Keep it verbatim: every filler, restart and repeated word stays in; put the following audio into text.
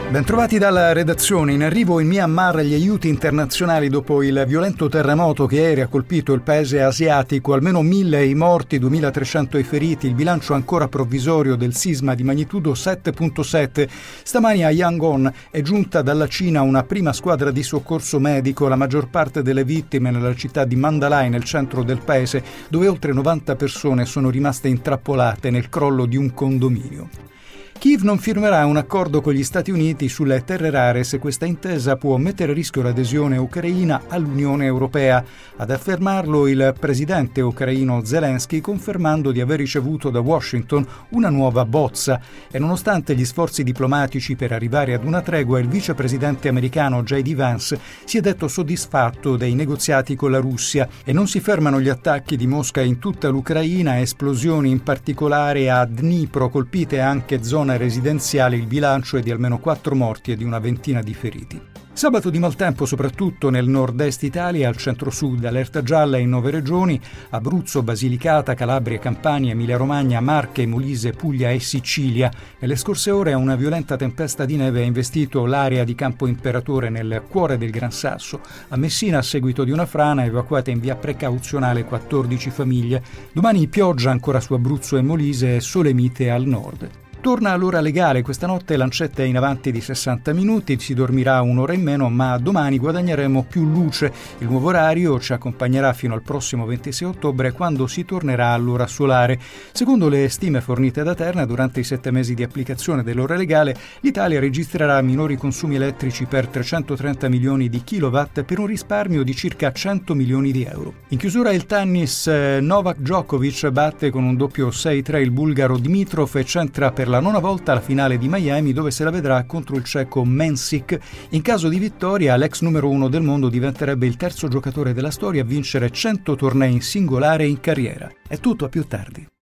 Bentrovati dalla redazione. In arrivo in Myanmar gli aiuti internazionali dopo il violento terremoto che ieri ha colpito il paese asiatico. Almeno mille i morti, duemilatrecento i feriti. Il bilancio ancora provvisorio del sisma di magnitudo sette virgola sette. Stamani a Yangon è giunta dalla Cina una prima squadra di soccorso medico. La maggior parte delle vittime nella città di Mandalay, nel centro del paese, dove oltre novanta persone sono rimaste intrappolate nel crollo di un condominio. Kiev non firmerà un accordo con gli Stati Uniti sulle terre rare se questa intesa può mettere a rischio l'adesione ucraina all'Unione Europea. Ad affermarlo il presidente ucraino Zelensky, confermando di aver ricevuto da Washington una nuova bozza. E nonostante gli sforzi diplomatici per arrivare ad una tregua, il vicepresidente americano J D Vance si è detto soddisfatto dei negoziati con la Russia. E non si fermano gli attacchi di Mosca in tutta l'Ucraina, esplosioni in particolare a Dnipro, colpite anche zone residenziali. Il bilancio è di almeno quattro morti e di una ventina di feriti. Sabato di maltempo soprattutto nel nord-est Italia, al centro-sud, allerta gialla in nove regioni: Abruzzo, Basilicata, Calabria, Campania, Emilia-Romagna, Marche, Molise, Puglia e Sicilia. Nelle scorse ore una violenta tempesta di neve ha investito l'area di Campo Imperatore nel cuore del Gran Sasso. A Messina, a seguito di una frana, evacuate in via precauzionale quattordici famiglie. Domani pioggia ancora su Abruzzo e Molise e sole mite al nord. Torna l'ora legale, questa notte Lancetta è in avanti di sessanta minuti, si dormirà un'ora in meno, ma domani guadagneremo più luce. Il nuovo orario ci accompagnerà fino al prossimo ventisei ottobre, quando si tornerà all'ora solare. Secondo le stime fornite da Terna, durante i sette mesi di applicazione dell'ora legale, l'Italia registrerà minori consumi elettrici per trecentotrenta milioni di kilowatt, per un risparmio di circa cento milioni di euro. In chiusura il tennis, Novak Djokovic batte con un doppio sei tre il bulgaro Dimitrov e centra per la nona volta la finale di Miami, dove se la vedrà contro il ceco Mensik. In caso di vittoria, l'ex numero uno del mondo diventerebbe il terzo giocatore della storia a vincere cento tornei in singolare in carriera. È tutto, a più tardi.